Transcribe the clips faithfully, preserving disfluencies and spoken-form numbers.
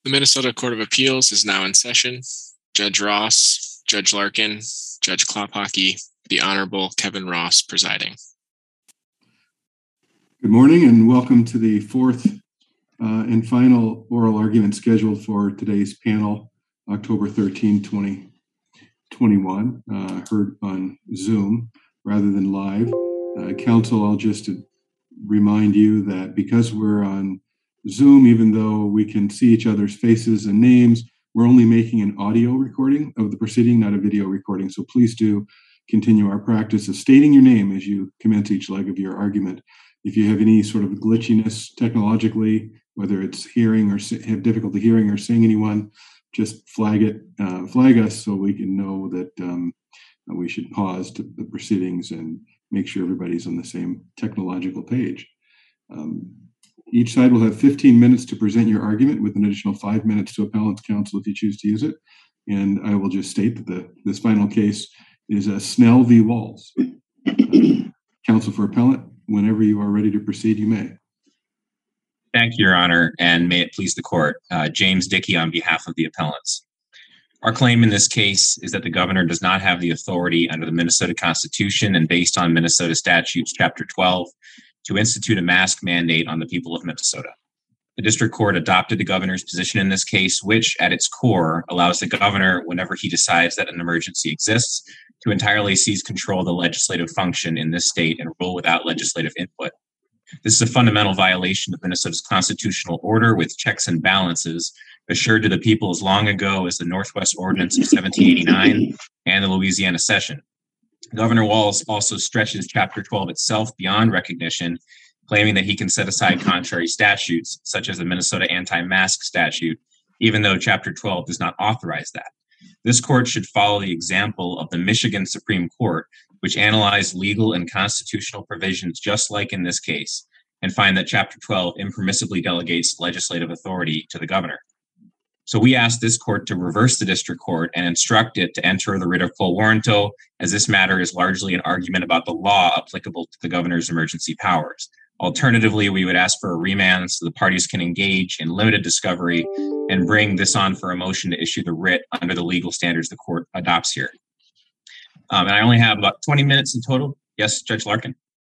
The Minnesota Court of Appeals is now in session. Judge Ross, Judge Larkin, Judge Klophocky, the Honorable Kevin Ross presiding. Good morning and welcome to the fourth uh, and final oral argument scheduled for today's panel, October thirteenth, twenty twenty-one, uh, heard on Zoom rather than live. Uh, counsel, I'll just remind you that because we're on Zoom, even though we can see each other's faces and names, we're only making an audio recording of the proceeding, not a video recording. So please do continue our practice of stating your name as you commence each leg of your argument. If you have any sort of glitchiness technologically, whether it's hearing or have difficulty hearing or seeing anyone, just flag it, uh, flag us so we can know that um, we should pause to the proceedings and make sure everybody's on the same technological page. Um, Each side will have fifteen minutes to present your argument with an additional five minutes to appellant's counsel if you choose to use it. And I will just state that the, this final case is a Snell v. Walz. Uh, counsel for appellant, whenever you are ready to proceed, you may. Thank you, Your Honor, and may it please the court. Uh, James Dickey on behalf of the appellants. Our claim in this case is that the governor does not have the authority under the Minnesota Constitution and based on Minnesota Statutes Chapter twelve to institute a mask mandate on the people of Minnesota. The district court adopted the governor's position in this case, which at its core allows the governor, whenever he decides that an emergency exists, to entirely seize control of the legislative function in this state and rule without legislative input. This is a fundamental violation of Minnesota's constitutional order with checks and balances assured to the people as long ago as the Northwest Ordinance of seventeen eighty-nine and the Louisiana Cession. Governor Walz also stretches Chapter twelve itself beyond recognition, claiming that he can set aside contrary statutes, such as the Minnesota anti-mask statute, even though Chapter twelve does not authorize that. This court should follow the example of the Michigan Supreme Court, which analyzed legal and constitutional provisions just like in this case, and find that Chapter twelve impermissibly delegates legislative authority to the governor. So we asked this court to reverse the district court and instruct it to enter the writ of quo warranto, as this matter is largely an argument about the law applicable to the governor's emergency powers. Alternatively, we would ask for a remand so the parties can engage in limited discovery and bring this on for a motion to issue the writ under the legal standards the court adopts here. Um, and I only have about twenty minutes in total. Yes, Judge Larkin.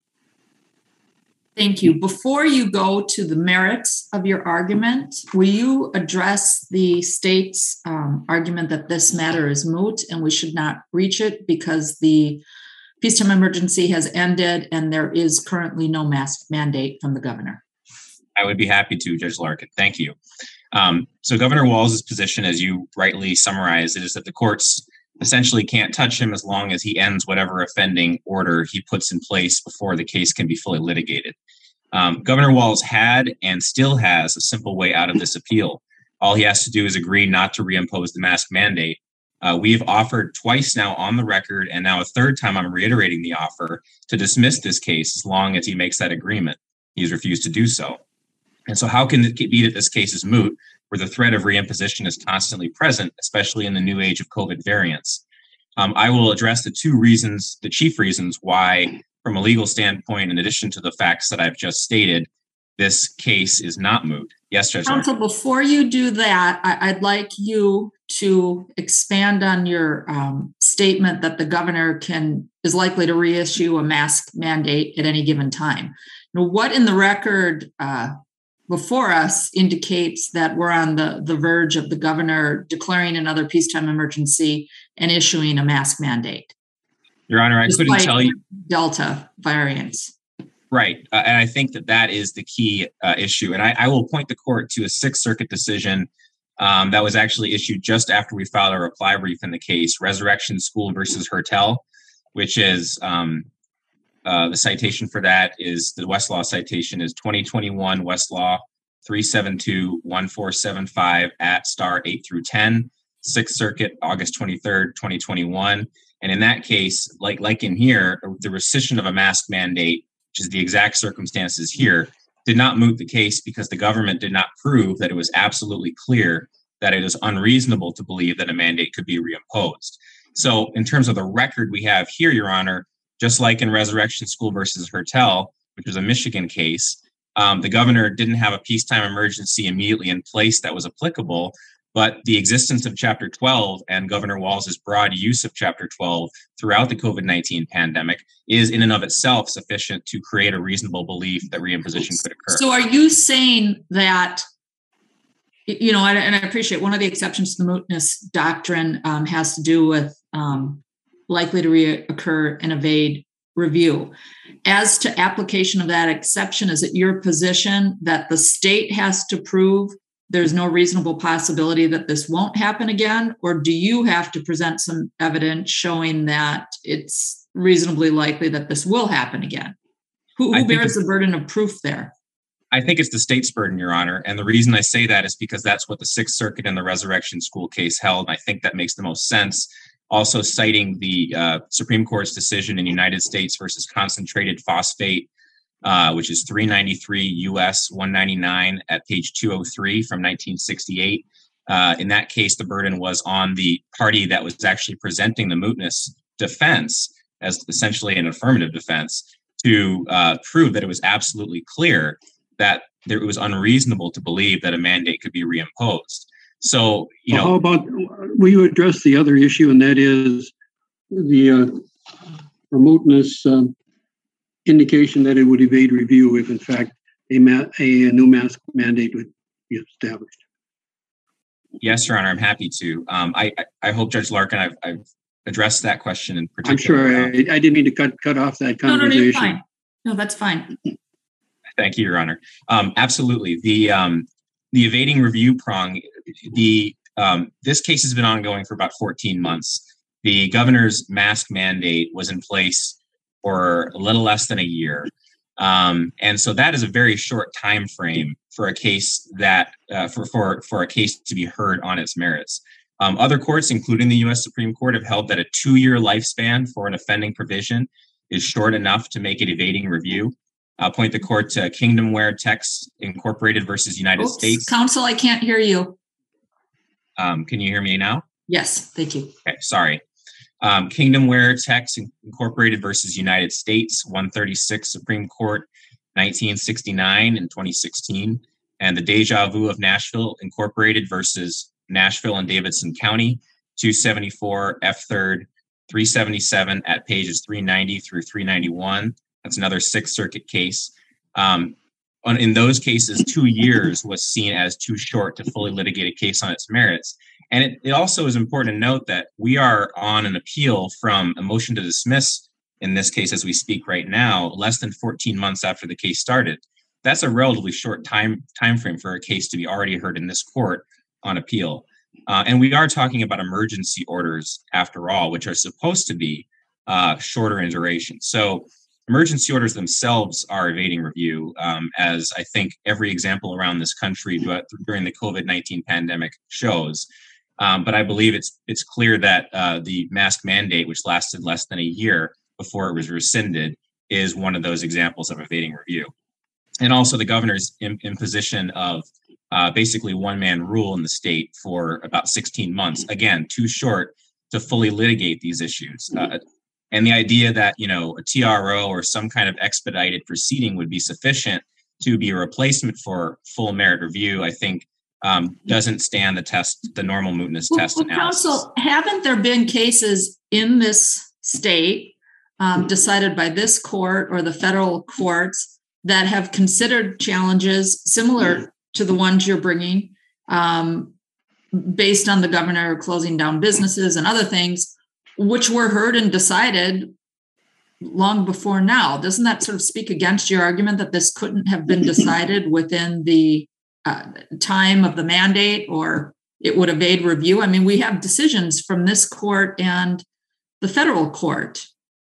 Thank you. Before you go to the merits of your argument, will you address the state's um, argument that this matter is moot and we should not reach it because the peacetime emergency has ended and there is currently no mask mandate from the governor? I would be happy to, Judge Larkin. Thank you. Um, so Governor Walz's position, as you rightly summarized, is that the courts essentially can't touch him as long as he ends whatever offending order he puts in place before the case can be fully litigated. Um, Governor Walz had and still has a simple way out of this appeal. All he has to do is agree not to reimpose the mask mandate. Uh, we have offered twice now on the record, and now a third time I'm reiterating the offer to dismiss this case as long as he makes that agreement. He's refused to do so. And so how can it be that this case is moot where the threat of reimposition is constantly present, especially in the new age of COVID variants? Um, I will address the two reasons, the chief reasons why, from a legal standpoint, in addition to the facts that I've just stated, this case is not moot. Yes, Judge. Counsel, before you do that, I, I'd like you to expand on your um, statement that the governor can is likely to reissue a mask mandate at any given time. Now, what in the record uh, before us indicates that we're on the, the verge of the governor declaring another peacetime emergency and issuing a mask mandate? Your Honor, I couldn't tell you. Delta variants. Right. Uh, and I think that that is the key uh, issue. And I, I will point the court to a Sixth Circuit decision um, that was actually issued just after we filed our reply brief in the case, Resurrection School versus Hertel, which is um, uh, the citation for that is the Westlaw citation is twenty twenty-one Westlaw three seven two one four seven five at star eight through ten, Sixth Circuit, August twenty-third, twenty twenty-one. And in that case, like, like in here, the rescission of a mask mandate, which is the exact circumstances here, did not moot the case because the government did not prove that it was absolutely clear that it is unreasonable to believe that a mandate could be reimposed. So in terms of the record we have here, Your Honor, just like in Resurrection School versus Hertel, which was a Michigan case, Um, the governor didn't have a peacetime emergency immediately in place that was applicable, but the existence of Chapter twelve and Governor Walz's broad use of Chapter twelve throughout the COVID nineteen pandemic is in and of itself sufficient to create a reasonable belief that reimposition could occur. So are you saying that, you know, and I appreciate one of the exceptions to the mootness doctrine um, has to do with um, likely to reoccur and evade review. As to application of that exception, is it your position that the state has to prove there's no reasonable possibility that this won't happen again? Or do you have to present some evidence showing that it's reasonably likely that this will happen again? Who, who bears the burden of proof there? I think it's the state's burden, Your Honor. And the reason I say that is because that's what the Sixth Circuit in the Resurrection School case held. I think that makes the most sense. Also citing the uh, Supreme Court's decision in United States versus Concentrated Phosphate, uh, which is three ninety-three U S one ninety-nine at page two oh three from nineteen sixty-eight. Uh, in that case, the burden was on the party that was actually presenting the mootness defense as essentially an affirmative defense to uh, prove that it was absolutely clear that there, it was unreasonable to believe that a mandate could be reimposed. So, you well, know, how about, will you address the other issue, and that is the uh, remoteness um, indication that it would evade review if, in fact, a, ma- a new mask mandate would be established? Yes, Your Honor, I'm happy to. Um, I, I hope, Judge Larkin, I've, I've addressed that question in particular. I'm sure. I, I didn't mean to cut cut off that conversation. No, no, no, fine. No, that's fine. Thank you, Your Honor. Um, absolutely. The um, the evading review prong, the um, this case has been ongoing for about fourteen months. The governor's mask mandate was in place for a little less than a year. Um, and so that is a very short time frame for a case that uh, for, for, for a case to be heard on its merits. Um, other courts, including the U S Supreme Court, have held that a two-year lifespan for an offending provision is short enough to make it evading review. I'll point the court to Kingdomware Techs Incorporated versus United Oops, States. Counsel, I can't hear you. Um, can you hear me now? Yes, thank you. Okay, sorry. Um, Kingdomware Techs Incorporated versus United States, one thirty-six Supreme Court, nineteen sixty-nine and twenty sixteen. And the Deja Vu of Nashville Incorporated versus Nashville and Davidson County, two seventy-four F third, three seventy-seven at pages three ninety through three ninety-one. That's another Sixth Circuit case. Um, on, in those cases, two years was seen as too short to fully litigate a case on its merits. And it, it also is important to note that we are on an appeal from a motion to dismiss, in this case as we speak right now, less than fourteen months after the case started. That's a relatively short time time frame for a case to be already heard in this court on appeal. Uh, and we are talking about emergency orders, after all, which are supposed to be uh, shorter in duration. So emergency orders themselves are evading review, um, as I think every example around this country during the COVID nineteen pandemic shows. Um, but I believe it's it's clear that uh, the mask mandate, which lasted less than a year before it was rescinded, is one of those examples of evading review. And also the governor's in, imposition of uh, basically one-man rule in the state for about sixteen months. Again, too short to fully litigate these issues. Uh, and the idea that, you know, a T R O or some kind of expedited proceeding would be sufficient to be a replacement for full merit review, I think, um, doesn't stand the test, the normal mootness well, test well, analysis. Counsel, haven't there been cases in this state um, decided by this court or the federal courts that have considered challenges similar to the ones you're bringing, um, based on the governor closing down businesses and other things, which were heard and decided long before now? Doesn't that sort of speak against your argument that this couldn't have been decided within the uh, time of the mandate, or it would evade review? I mean, we have decisions from this court and the federal court.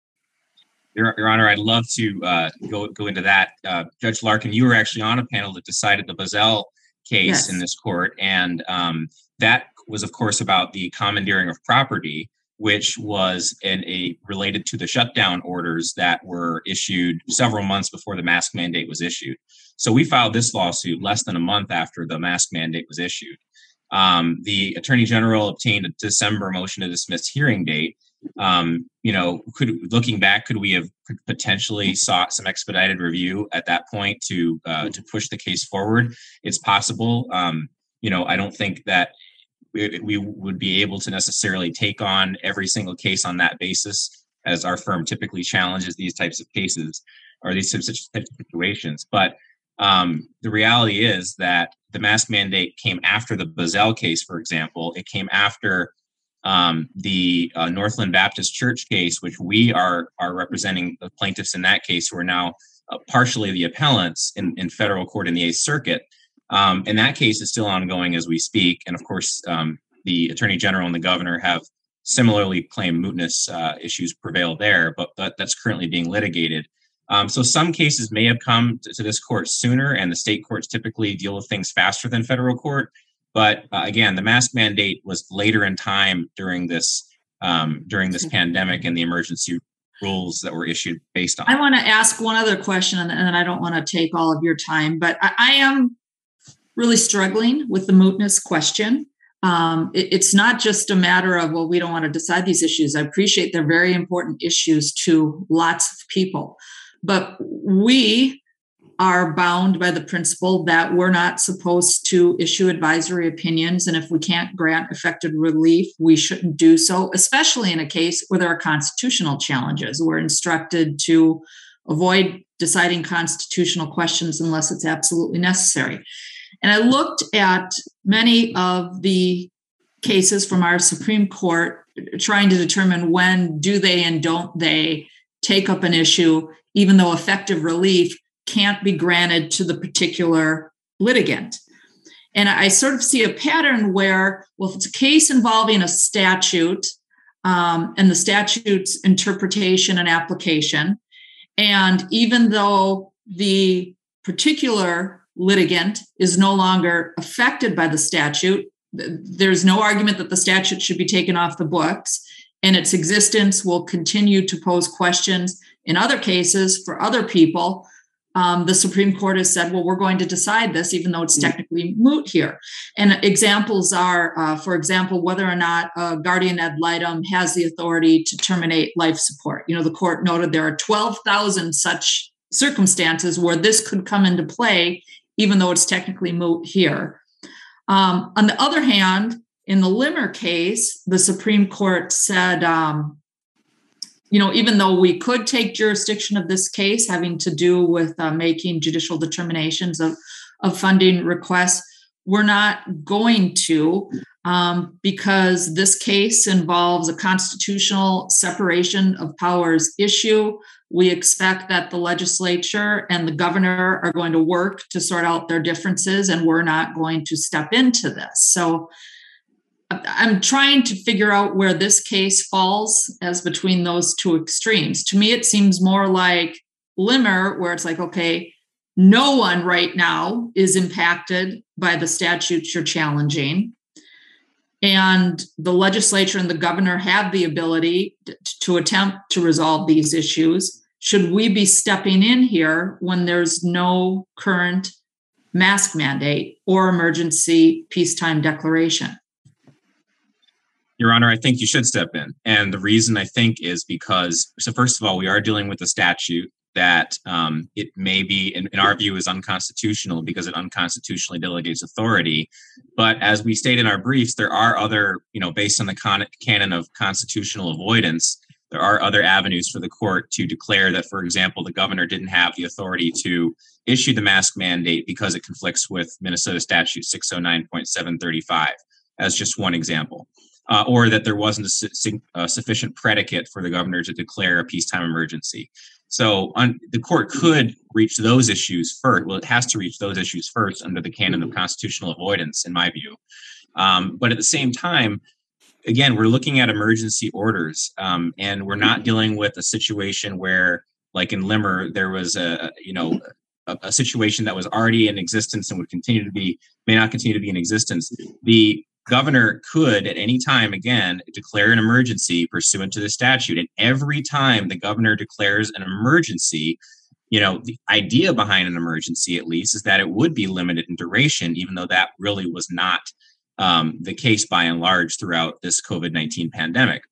Your, Your Honor, I'd love to uh, go go into that. Uh, Judge Larkin, you were actually on a panel that decided the Bazell case Yes. in this court, and um, that was, of course, about the commandeering of property, which was in a related to the shutdown orders that were issued several months before the mask mandate was issued. So we filed this lawsuit less than a month after the mask mandate was issued. Um, the Attorney General obtained a December motion to dismiss hearing date, Um, you know, could looking back, could we have potentially sought some expedited review at that point to uh, to push the case forward? It's possible. Um, you know, I don't think that we, we would be able to necessarily take on every single case on that basis, as our firm typically challenges these types of cases or these types of situations. But um, the reality is that the mask mandate came after the Bazell case, for example. It came after um, the uh, Northland Baptist Church case, which we are are representing the plaintiffs in that case, who are now uh, partially the appellants in, in federal court in the Eighth Circuit. Um, and that case is still ongoing as we speak. And of course, um, the Attorney General and the Governor have similarly claimed mootness uh, issues prevail there, but that, that's currently being litigated. Um, so some cases may have come to, to this court sooner, and the state courts typically deal with things faster than federal court. But uh, again, the mask mandate was later in time during this um, during this pandemic and the emergency rules that were issued based on it. I want to ask one other question, and then I don't want to take all of your time, but I, I am really struggling with the mootness question. Um, it, it's not just a matter of, well, we don't want to decide these issues. I appreciate they're very important issues to lots of people, but we are bound by the principle that we're not supposed to issue advisory opinions. And if we can't grant effective relief, we shouldn't do so, especially in a case where there are constitutional challenges. We're instructed to avoid deciding constitutional questions unless it's absolutely necessary. And I looked at many of the cases from our Supreme Court trying to determine when do they and don't they take up an issue, even though effective relief can't be granted to the particular litigant. And I sort of see a pattern where, well, if it's a case involving a statute um, and the statute's interpretation and application, and even though the particular litigant is no longer affected by the statute, there's no argument that the statute should be taken off the books, and its existence will continue to pose questions in other cases for other people. Um, the Supreme Court has said, well, we're going to decide this, even though it's technically moot here. And examples are, uh, for example, whether or not a guardian ad litem has the authority to terminate life support. You know, the court noted there are twelve thousand such circumstances where this could come into play, even though it's technically moot here. Um, on the other hand, in the Limmer case, the Supreme Court said, um, you know, even though we could take jurisdiction of this case having to do with uh, making judicial determinations of, of funding requests, we're not going to um, because this case involves a constitutional separation of powers issue. We expect that the legislature and the governor are going to work to sort out their differences, and we're not going to step into this. So I'm trying to figure out where this case falls as between those two extremes. To me, it seems more like Limmer, where it's like, okay, no one right now is impacted by the statutes you're challenging. And the legislature and the governor have the ability to, to attempt to resolve these issues. Should we be stepping in here when there's no current mask mandate or emergency peacetime declaration? Your Honor, I think you should step in. And the reason I think is because, so first of all, we are dealing with a statute that um, it may be, in, in our view, is unconstitutional because it unconstitutionally delegates authority. But as we state in our briefs, there are other, you know, based on the con- canon of constitutional avoidance, there are other avenues for the court to declare that, for example, the governor didn't have the authority to issue the mask mandate because it conflicts with Minnesota Statute six oh nine point seven thirty-five, as just one example. Uh, or that there wasn't a, su- a sufficient predicate for the governor to declare a peacetime emergency. So on, the court could reach those issues first. Well, it has to reach those issues first under the canon of constitutional avoidance, in my view. Um, but at the same time, again, we're looking at emergency orders, um, and we're not dealing with a situation where, like in Limmer, there was a, you know, a, a situation that was already in existence and would continue to be, may not continue to be in existence. The governor could at any time, again, declare an emergency pursuant to the statute. And every time the governor declares an emergency, you know, the idea behind an emergency, at least, is that it would be limited in duration, even though that really was not um, the case by and large throughout this COVID nineteen pandemic.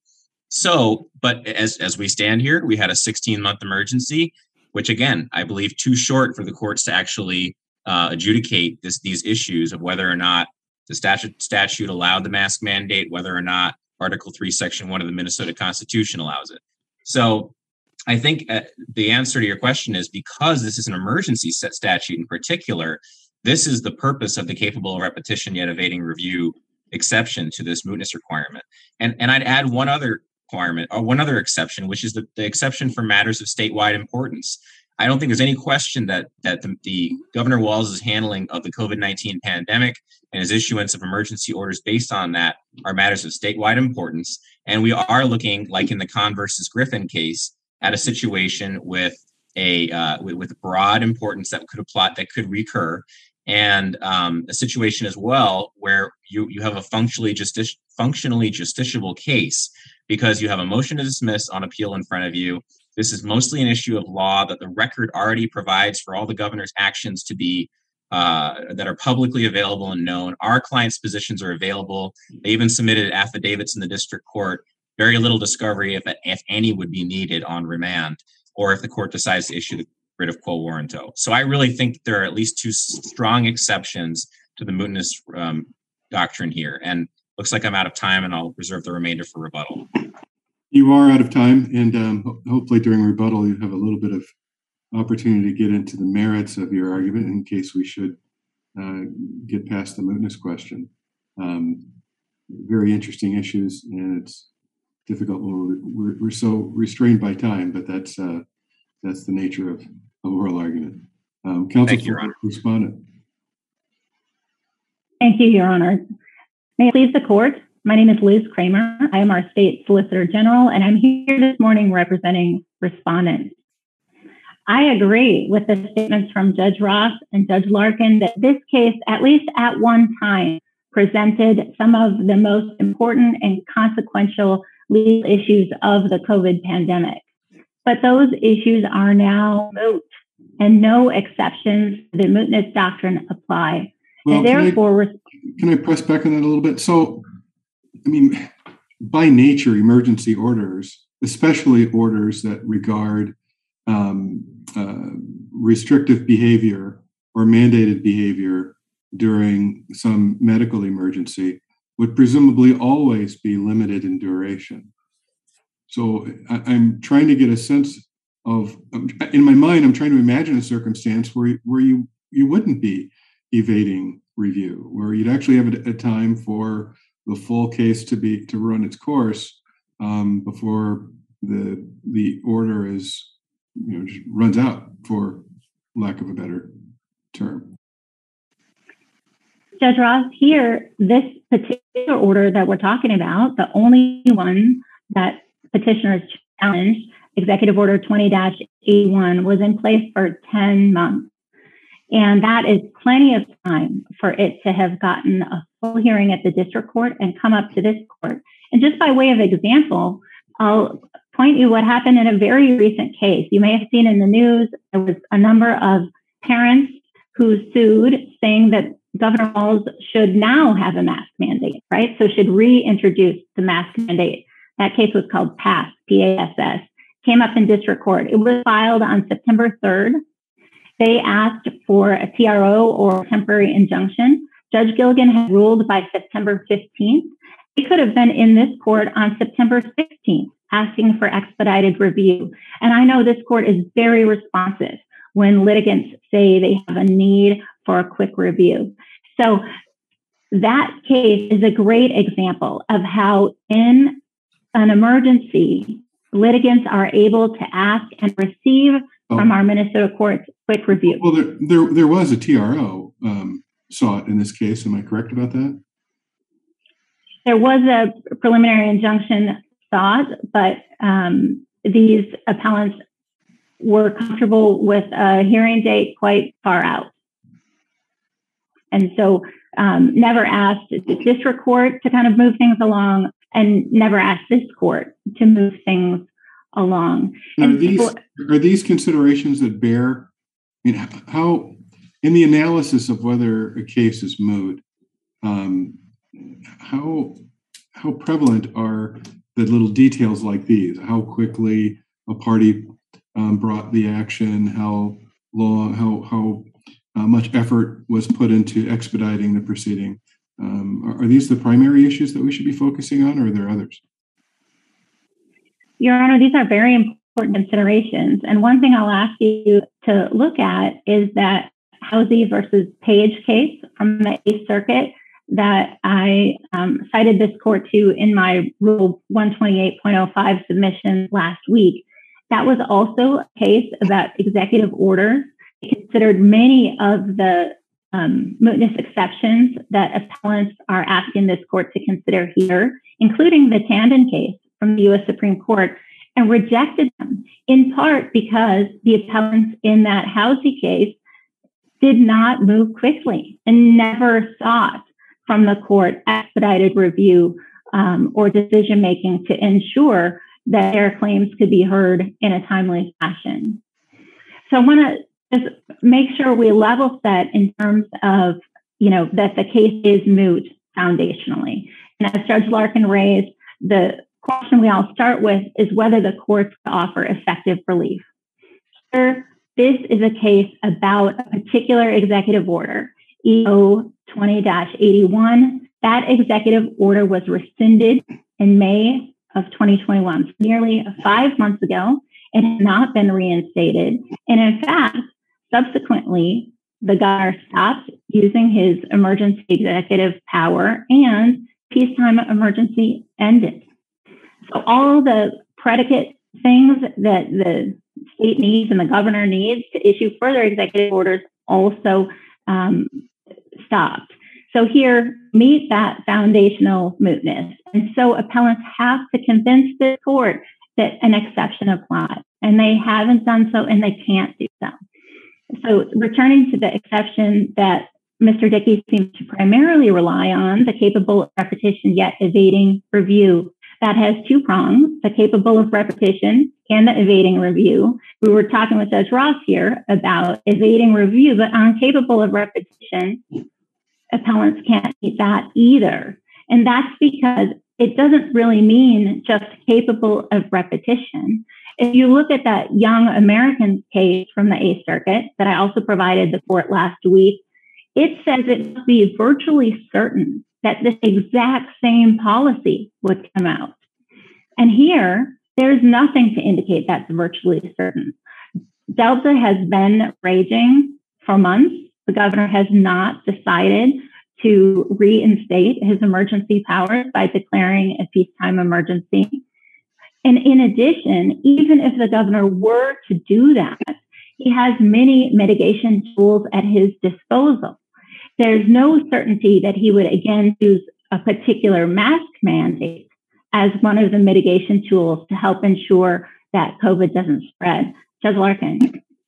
So, but as, as we stand here, we had a sixteen month emergency, which again, I believe too short for the courts to actually uh, adjudicate this, these issues of whether or not the statute statute allowed the mask mandate, whether or not Article three, Section one of the Minnesota Constitution allows it. So I think uh, the answer to your question is because this is an emergency set statute in particular, this is the purpose of the capable of repetition yet evading review exception to this mootness requirement. And, and I'd add one other requirement or one other exception, which is the, the exception for matters of statewide importance. I don't think there's any question that that the, the Governor Walz' handling of the COVID nineteen pandemic and his issuance of emergency orders based on that are matters of statewide importance. And we are looking, like in the Kahn versus Griffin case, at a situation with a uh, with, with broad importance that could apply, that could recur, and um, a situation as well where you you have a functionally justici- functionally justiciable case because you have a motion to dismiss on appeal in front of you. This is mostly an issue of law that the record already provides for all the governor's actions to be uh, that are publicly available and known. Our clients' positions are available. They even submitted affidavits in the district court. Very little discovery, if, if any, would be needed on remand, or if the court decides to issue the writ of quo warranto. So I really think there are at least two strong exceptions to the mootness um, doctrine here. And looks like I'm out of time, and I'll reserve the remainder for rebuttal. You are out of time, and um, ho- hopefully during rebuttal you have a little bit of opportunity to get into the merits of your argument in case we should uh, get past the mootness question. Um, very interesting issues, and it's difficult when we're, we're, we're so restrained by time, but that's uh, that's the nature of, of oral argument. Um, Counsel Thank you, Your Honor. Respondent. Thank you, Your Honor. May it please the court. My name is Liz Kramer. I am our state solicitor general, and I'm here this morning representing respondents. I agree with the statements from Judge Ross and Judge Larkin that this case, at least at one time, presented some of the most important and consequential legal issues of the COVID pandemic. But those issues are now moot, and no exceptions to the mootness doctrine apply. Well, and therefore, can I, can I press back on that a little bit? So, I mean, by nature, emergency orders, especially orders that regard um, uh, restrictive behavior or mandated behavior during some medical emergency, would presumably always be limited in duration. So I, I'm trying to get a sense of, in my mind, I'm trying to imagine a circumstance where, where you, you wouldn't be evading review, where you'd actually have a, a time for the full case to be to run its course um, before the the order is, you know, just runs out, for lack of a better term. Judge Ross, here, this particular order that we're talking about, the only one that petitioners challenged, Executive Order twenty dash eighty-one, was in place for ten months. And that is plenty of time for it to have gotten a full hearing at the district court and come up to this court. And just by way of example, I'll point you what happened in a very recent case. You may have seen in the news, there was a number of parents who sued saying that Governor Walz should now have a mask mandate, right? So should reintroduce the mask mandate. That case was called PASS, P A S S, came up in district court. It was filed on September third. They asked for a T R O or temporary injunction. Judge Gilligan had ruled by September fifteenth. He could have been in this court on September sixteenth, asking for expedited review. And I know this court is very responsive when litigants say they have a need for a quick review. So that case is a great example of how in an emergency, litigants are able to ask and receive oh. from our Minnesota courts quick review. Well, there there, there was a T R O um, sought in this case. Am I correct about that? There was a preliminary injunction sought, but um, these appellants were comfortable with a hearing date quite far out. And so um, never asked the district court to kind of move things along, and never asked this court to move things along. Are these, for, are these considerations that bear, I mean, how, in the analysis of whether a case is moot, um, how how prevalent are the little details like these, how quickly a party um, brought the action, how long, how, how uh, much effort was put into expediting the proceeding. Um, are, are these the primary issues that we should be focusing on, or are there others? Your Honor, these are very important considerations. And one thing I'll ask you to look at is that Housey versus Page case from the Eighth Circuit that I um, cited this court to in my Rule one twenty-eight point oh five submission last week. That was also a case about executive orders. It considered many of the um, mootness exceptions that appellants are asking this court to consider here, including the Tandon case from the U S Supreme Court, and rejected them, in part because the appellants in that Housey case did not move quickly and never sought from the court expedited review um, or decision-making to ensure that their claims could be heard in a timely fashion. So I want to just make sure we level set in terms of, you know, that the case is moot foundationally. And as Judge Larkin raised, the question we all start with is whether the courts offer effective relief. Here, this is a case about a particular executive order, E O twenty dash eighty-one. That executive order was rescinded in May of twenty twenty-one, nearly five months ago. It has not been reinstated. And in fact, subsequently, the governor stopped using his emergency executive power and peacetime emergency ended. So all the predicate things that the state needs and the governor needs to issue further executive orders also um, stopped. So here, meet that foundational mootness. And so appellants have to convince the court that an exception applies. And they haven't done so, and they can't do so. So returning to the exception that Mister Dickey seems to primarily rely on, the capable of repetition yet evading review, that has two prongs, the capable of repetition and the evading review. We were talking with Judge Ross here about evading review, but on capable of repetition, appellants can't meet that either. And that's because it doesn't really mean just capable of repetition. If you look at that Young Americans case from the Eighth Circuit that I also provided the court last week, it says it must be virtually certain that this exact same policy would come out. And here, there's nothing to indicate that's virtually certain. Delta has been raging for months. The governor has not decided to reinstate his emergency powers by declaring a peacetime emergency. And in addition, even if the governor were to do that, he has many mitigation tools at his disposal. There's no certainty that he would again use a particular mask mandate as one of the mitigation tools to help ensure that COVID doesn't spread. Judge Larkin.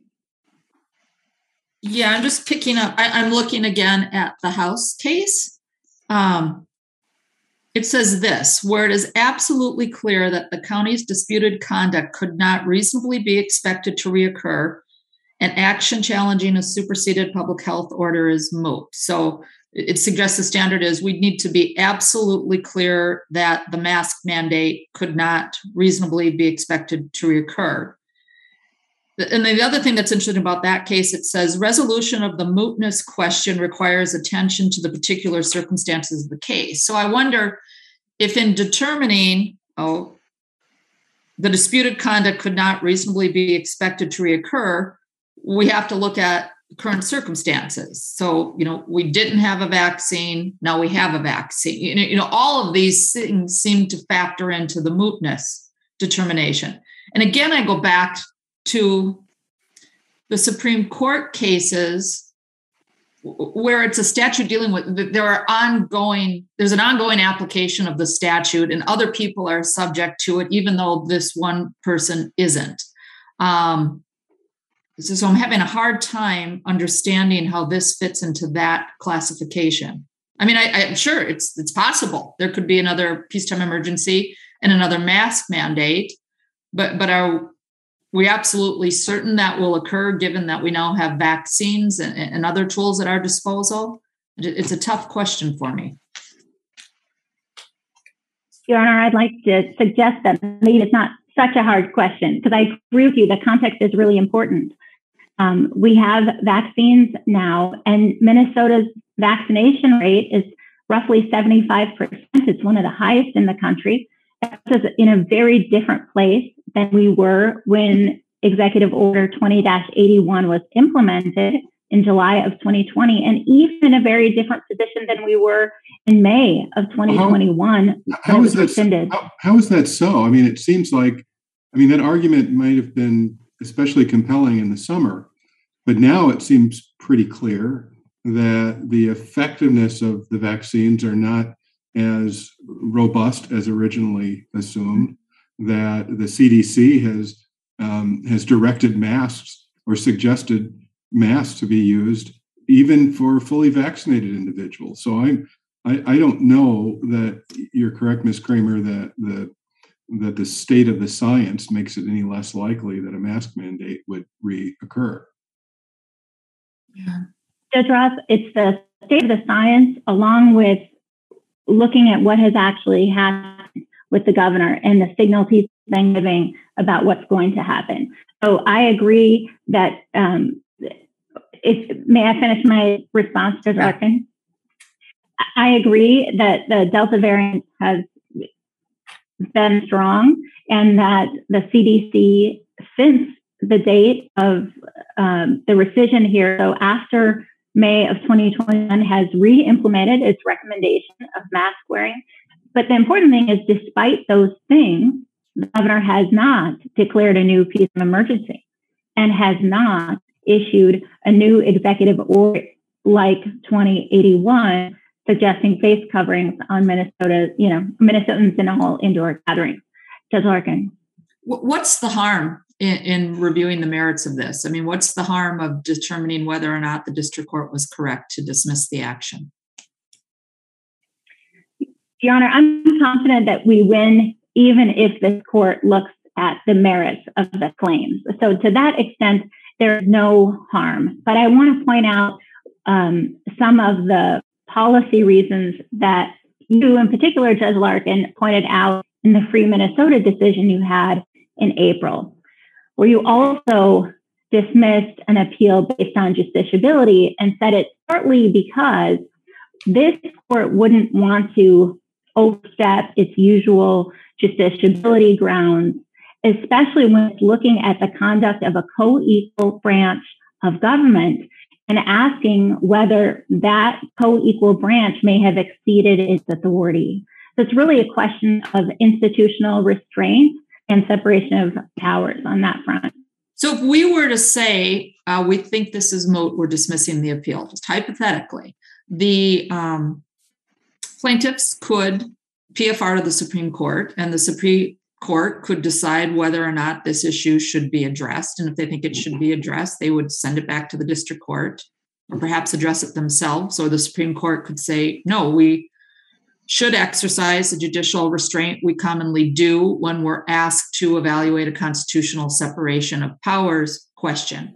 Yeah, I'm just picking up. I, I'm looking again at the House case. Um, it says this, where it is absolutely clear that the county's disputed conduct could not reasonably be expected to reoccur, and action challenging a superseded public health order is moot. So it suggests the standard is we need to be absolutely clear that the mask mandate could not reasonably be expected to reoccur. And the other thing that's interesting about that case, it says resolution of the mootness question requires attention to the particular circumstances of the case. So I wonder if in determining, oh, the disputed conduct could not reasonably be expected to reoccur, we have to look at current circumstances. So, you know, we didn't have a vaccine. Now we have a vaccine. You know, you know, all of these things seem to factor into the mootness determination. And again, I go back to the Supreme Court cases where it's a statute dealing with, there are ongoing, there's an ongoing application of the statute and other people are subject to it, even though this one person isn't. Um, so, so I'm having a hard time understanding how this fits into that classification. I mean, I, I'm sure it's it's possible. There could be another peacetime emergency and another mask mandate, but but are we absolutely certain that will occur given that we now have vaccines and, and other tools at our disposal? It's a tough question for me. Your Honor, I'd like to suggest that maybe it's not such a hard question, because I agree with you, the context is really important. Um, we have vaccines now, and Minnesota's vaccination rate is roughly seventy-five percent. It's one of the highest in the country. That's in a very different place than we were when Executive Order twenty dash eighty-one was implemented in July of twenty twenty, and even in a very different position than we were in May of twenty twenty-one. How, how is that? How, how is that so? I mean, it seems like, I mean, that argument might have been especially compelling in the summer, but now it seems pretty clear that the effectiveness of the vaccines are not as robust as originally assumed, that the C D C has um, has directed masks or suggested masks to be used even for fully vaccinated individuals. So I'm, I, I don't know that you're correct, Miz Kramer, that the that the state of the science makes it any less likely that a mask mandate would reoccur. Yeah. Judge Ross, it's the state of the science along with looking at what has actually happened with the governor and the signals he's been giving about what's going to happen. So I agree that, um, if, may I finish my response, Judge Larkin? I agree that the Delta variant has been strong, and that the C D C, since the date of um, the rescission here, so after May of twenty twenty-one, has re-implemented its recommendation of mask wearing. But the important thing is, despite those things, the governor has not declared a new piece of emergency and has not issued a new executive order like twenty eighty-one, suggesting face coverings on Minnesota, you know, Minnesotans in all indoor gatherings. Judge Larkin. What's the harm in, in reviewing the merits of this? I mean, what's the harm of determining whether or not the district court was correct to dismiss the action? Your Honor, I'm confident that we win even if the court looks at the merits of the claims. So to that extent, there's no harm. But I want to point out um, some of the policy reasons that you, in particular, Judge Larkin, pointed out in the Free Minnesota decision you had in April, where you also dismissed an appeal based on justiciability and said it partly because this court wouldn't want to overstep its usual justiciability grounds, especially when it's looking at the conduct of a co-equal branch of government and asking whether that co-equal branch may have exceeded its authority. So it's really a question of institutional restraint and separation of powers on that front. So if we were to say, uh, we think this is moot, we're dismissing the appeal, just hypothetically, the um, plaintiffs could P F R to the Supreme Court, and the Supreme Court could decide whether or not this issue should be addressed. And if they think it should be addressed, they would send it back to the district court or perhaps address it themselves. Or the Supreme Court could say, no, we should exercise the judicial restraint we commonly do when we're asked to evaluate a constitutional separation of powers question.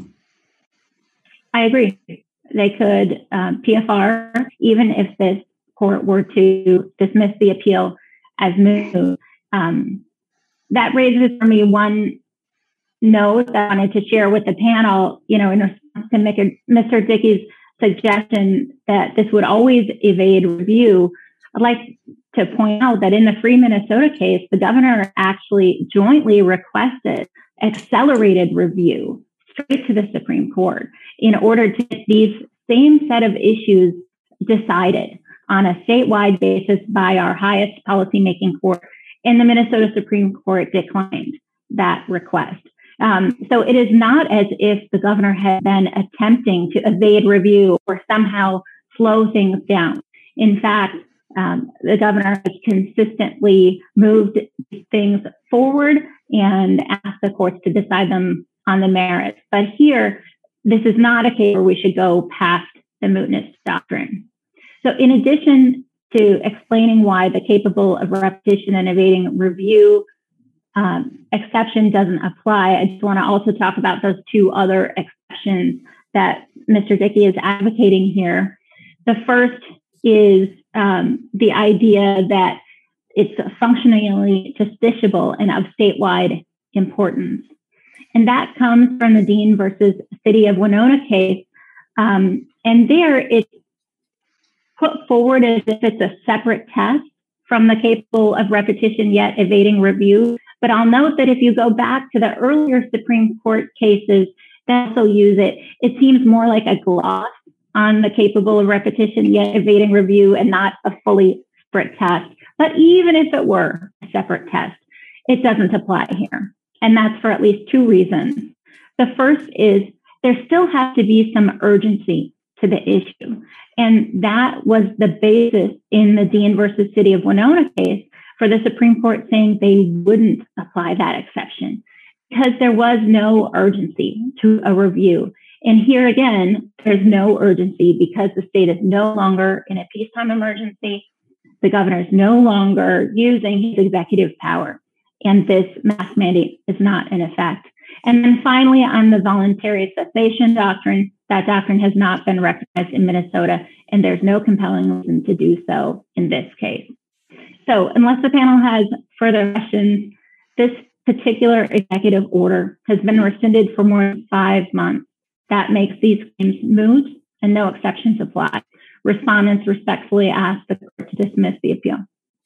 I agree. They could um, P F R, even if this court were to dismiss the appeal as moot. Um, that raises for me one note that I wanted to share with the panel, you know, in response to Mister Dickey's suggestion that this would always evade review. I'd like to point out that in the Free Minnesota case, the governor actually jointly requested accelerated review straight to the Supreme Court in order to get these same set of issues decided on a statewide basis by our highest policymaking court. And the Minnesota Supreme Court declined that request. Um, so it is not as if the governor had been attempting to evade review or somehow slow things down. In fact, um, the governor has consistently moved things forward and asked the courts to decide them on the merits. But here, this is not a case where we should go past the mootness doctrine. So in addition to explaining why the capable of repetition and evading review um, exception doesn't apply, I just want to also talk about those two other exceptions that Mister Dickey is advocating here. The first is um, the idea that it's functionally justiciable and of statewide importance. And that comes from the Dean versus City of Winona case. Um, and there it's put forward as if it's a separate test from the capable of repetition yet evading review. But I'll note that if you go back to the earlier Supreme Court cases that also use it, it seems more like a gloss on the capable of repetition yet evading review and not a fully separate test. But even if it were a separate test, it doesn't apply here. And that's for at least two reasons. The first is there still has to be some urgency to the issue. And that was the basis in the Dean versus City of Winona case for the Supreme Court saying they wouldn't apply that exception because there was no urgency to a review. And here again, there's no urgency because the state is no longer in a peacetime emergency. The governor is no longer using his executive power, and this mask mandate is not in effect. And then finally, on the voluntary cessation doctrine, that doctrine has not been recognized in Minnesota, and there's no compelling reason to do so in this case. So unless the panel has further questions, this particular executive order has been rescinded for more than five months. That makes these claims moot and no exceptions apply. Respondents respectfully ask the court to dismiss the appeal.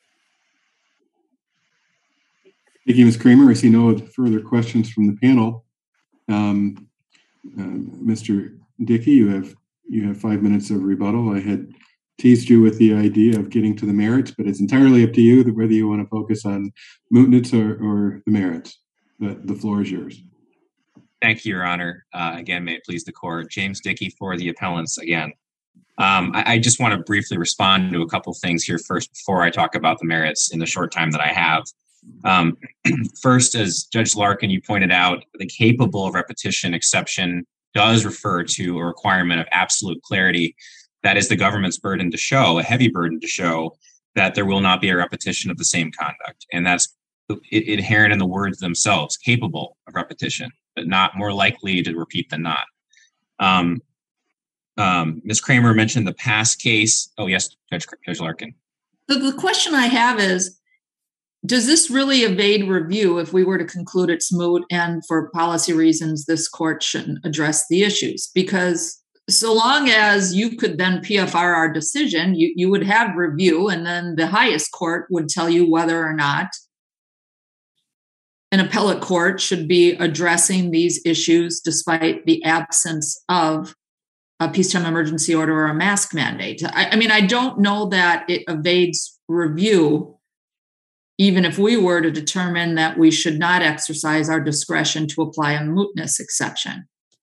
Thank you, Miz Kramer. I see no further questions from the panel. Um, uh, Mister Dickey, you have you have five minutes of rebuttal. I had teased you with the idea of getting to the merits, but it's entirely up to you whether you want to focus on mootness or, or the merits. But the floor is yours. Thank you, Your Honor. Uh, again, may it please the court. James Dickey for the appellants again. Um, I, I just want to briefly respond to a couple things here first before I talk about the merits in the short time that I have. Um, first, as Judge Larkin, you pointed out, the capable of repetition exception does refer to a requirement of absolute clarity. That is the government's burden to show, a heavy burden to show that there will not be a repetition of the same conduct. And that's inherent in the words themselves, capable of repetition, but not more likely to repeat than not. Um, um, Miz Kramer mentioned the past case. Oh, yes, Judge, Judge Larkin. The, the question I have is, does this really evade review if we were to conclude it's moot and for policy reasons this court shouldn't address the issues? Because so long as you could then P F R our decision, you, you would have review, and then the highest court would tell you whether or not an appellate court should be addressing these issues despite the absence of a peacetime emergency order or a mask mandate. I, I mean, I don't know that it evades review, even if we were to determine that we should not exercise our discretion to apply a mootness exception.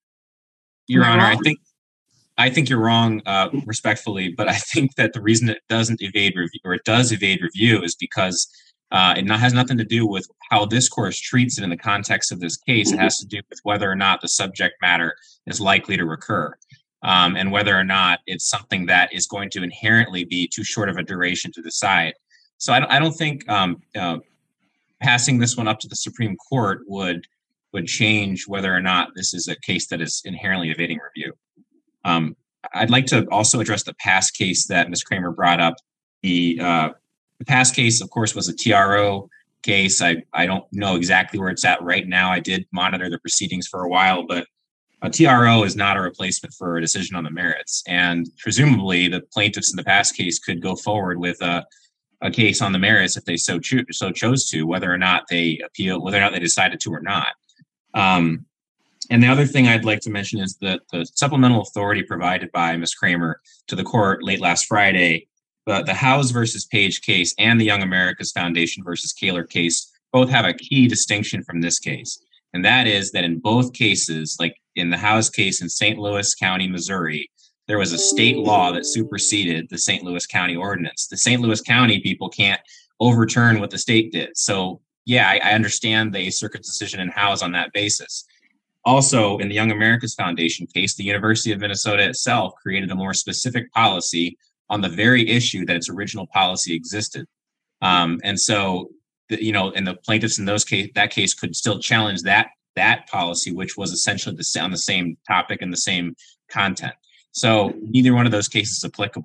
Your Honor, I think I think you're wrong, uh, respectfully, but I think that the reason it doesn't evade review, or it does evade review, is because uh, it not, has nothing to do with how this court treats it in the context of this case. It has to do with whether or not the subject matter is likely to recur, um, and whether or not it's something that is going to inherently be too short of a duration to decide. So I don't, I don't think um, uh, passing this one up to the Supreme Court would would change whether or not this is a case that is inherently evading review. Um, I'd like to also address the past case that Miz Kramer brought up. The, uh, the past case, of course, was a T R O case. I, I don't know exactly where it's at right now. I did monitor the proceedings for a while, but a T R O is not a replacement for a decision on the merits. And presumably the plaintiffs in the past case could go forward with a, a case on the merits if they so, cho- so chose to, whether or not they appeal, whether or not they decided to or not. Um, And the other thing I'd like to mention is that the supplemental authority provided by Miz Kramer to the court late last Friday, the, the Howes versus Page case and the Young America's Foundation versus Kaler case both have a key distinction from this case. And that is that in both cases, like in the Howes case in Saint Louis County, Missouri, there was a state law that superseded the Saint Louis County ordinance. The Saint Louis County people can't overturn what the state did. So yeah, I, I understand the circuit decision in Howes on that basis. Also, in the Young America's Foundation case, the University of Minnesota itself created a more specific policy on the very issue that its original policy existed. Um, and so, the, you know, and the plaintiffs in those case, that case could still challenge that that policy, which was essentially the, on the same topic and the same content. So neither one of those cases is applicable.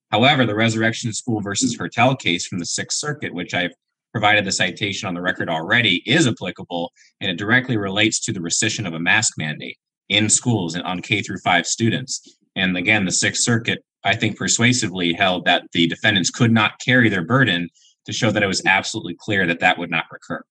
However, the Resurrection School versus Hertel case from the Sixth Circuit, which I've provided the citation on the record already, is applicable, and it directly relates to the rescission of a mask mandate in schools and on K through five students. And again, the Sixth Circuit, I think, persuasively held that the defendants could not carry their burden to show that it was absolutely clear that that would not recur.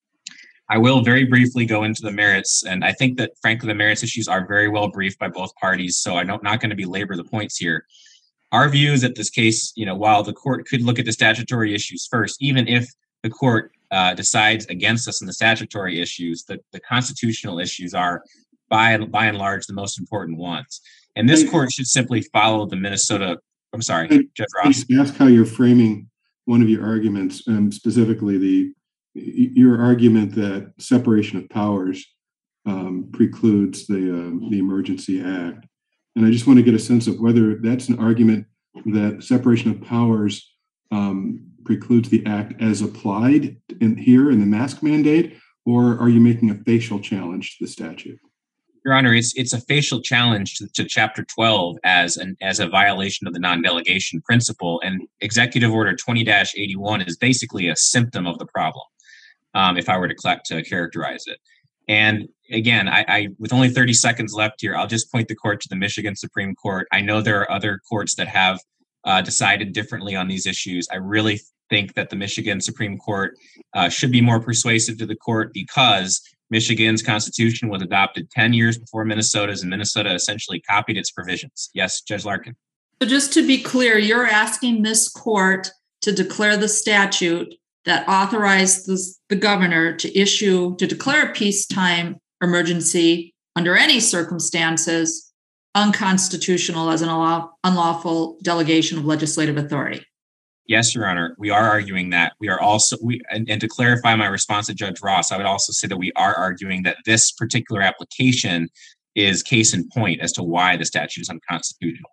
I will very briefly go into the merits, and I think that, frankly, the merits issues are very well briefed by both parties, so I'm not going to belabor the points here. Our view is that this case, you know, while the court could look at the statutory issues first, even if the court uh, decides against us in the statutory issues, the, the constitutional issues are, by and, by and large, the most important ones. And this court should simply follow the Minnesota, I'm sorry, I, Judge Ross. I ask how you're framing one of your arguments, um, specifically the your argument that separation of powers um, precludes the uh, the Emergency Act. And I just want to get a sense of whether that's an argument that separation of powers um, precludes the act as applied in here in the mask mandate, or are you making a facial challenge to the statute? Your Honor, it's it's a facial challenge to, to Chapter twelve as an as a violation of the non-delegation principle, and Executive Order twenty dash eighty-one is basically a symptom of the problem, um, if I were to, cl- to characterize it. And again, I, I with only thirty seconds left here, I'll just point the court to the Michigan Supreme Court. I know there are other courts that have uh, decided differently on these issues. I really think that the Michigan Supreme Court uh, should be more persuasive to the court, because Michigan's constitution was adopted ten years before Minnesota's, and Minnesota essentially copied its provisions. Yes, Judge Larkin. So just to be clear, you're asking this court to declare the statute that authorized this, the governor to issue, to declare a peacetime emergency under any circumstances unconstitutional as an unlawful delegation of legislative authority. Yes, Your Honor, we are arguing that. We are also, we and, and to clarify my response to Judge Ross, I would also say that we are arguing that this particular application is case in point as to why the statute is unconstitutional.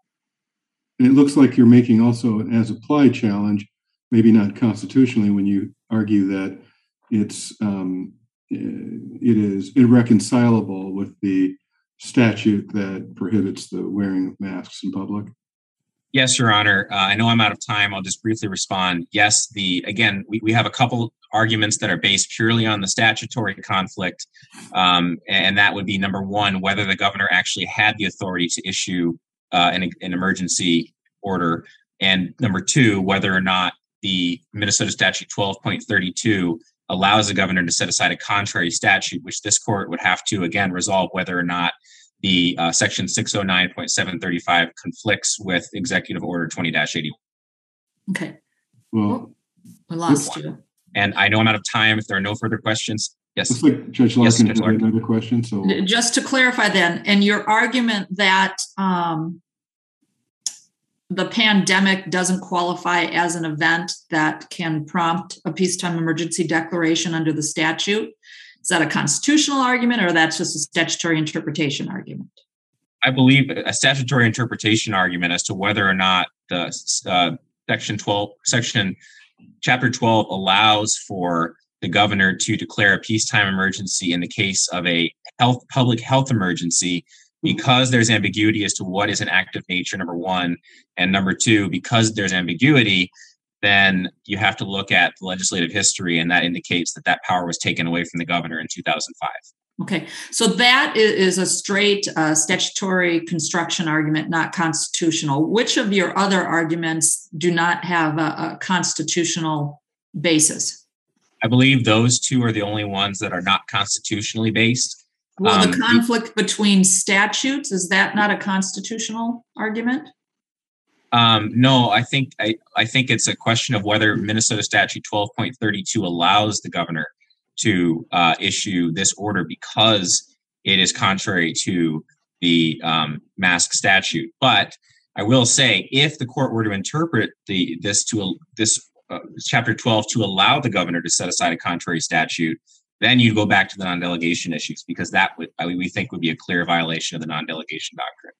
And it looks like you're making also an as-applied challenge, maybe not constitutionally, when you argue that it's um, it is irreconcilable with the statute that prohibits the wearing of masks in public. Yes, Your Honor. Uh, I know I'm out of time. I'll just briefly respond. Yes, the again, we, we have a couple arguments that are based purely on the statutory conflict, um, and that would be, number one, whether the governor actually had the authority to issue uh, an, an emergency order, and number two, whether or not the Minnesota Statute twelve point thirty-two allows the governor to set aside a contrary statute, which this court would have to, again, resolve whether or not the uh, section six oh nine point seven thirty-five conflicts with Executive Order twenty dash eighty-one. Okay. Well, we lost you. And I know I'm out of time. If there are no further questions, yes. Looks like Judge Larkin yes, has another question. So just to clarify then, and your argument that um, the pandemic doesn't qualify as an event that can prompt a peacetime emergency declaration under the statute, is that a constitutional argument, or that's just a statutory interpretation argument? I believe a statutory interpretation argument as to whether or not the uh, section twelve, section chapter twelve allows for the governor to declare a peacetime emergency in the case of a health public health emergency, because there's ambiguity as to what is an act of nature, number one, and number two, because there's ambiguity, then you have to look at the legislative history, and that indicates that that power was taken away from the governor in two thousand five. Okay, so that is a straight uh, statutory construction argument, not constitutional. Which of your other arguments do not have a, a constitutional basis? I believe those two are the only ones that are not constitutionally based. Well, um, the conflict between statutes, is that not a constitutional argument? Um, no, I think I, I think it's a question of whether Minnesota Statute twelve point thirty-two allows the governor to uh, issue this order because it is contrary to the um, mask statute. But I will say, if the court were to interpret the this to this uh, Chapter twelve to allow the governor to set aside a contrary statute, then you go back to the non-delegation issues, because that would I mean, we think would be a clear violation of the non-delegation doctrine.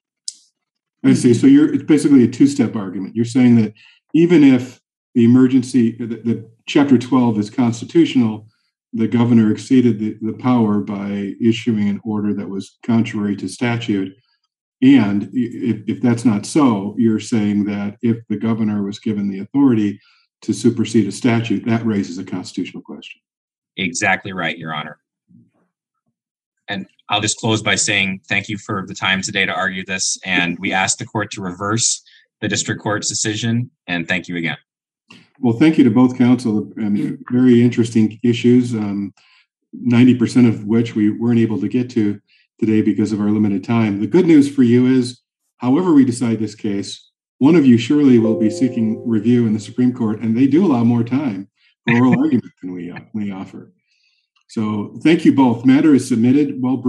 I see. So you're it's basically a two-step argument. You're saying that even if the emergency, the, the Chapter twelve is constitutional, the governor exceeded the, the power by issuing an order that was contrary to statute. And if, if that's not so, you're saying that if the governor was given the authority to supersede a statute, that raises a constitutional question. Exactly right, Your Honor. And I'll just close by saying thank you for the time today to argue this. And we ask the court to reverse the district court's decision. And thank you again. Well, thank you to both counsel. I mean, very interesting issues, um, ninety percent of which we weren't able to get to today because of our limited time. The good news for you is, however we decide this case, one of you surely will be seeking review in the Supreme Court, and they do allow more time for oral argument than we, uh, we offer. So thank you both. Matter is submitted. Well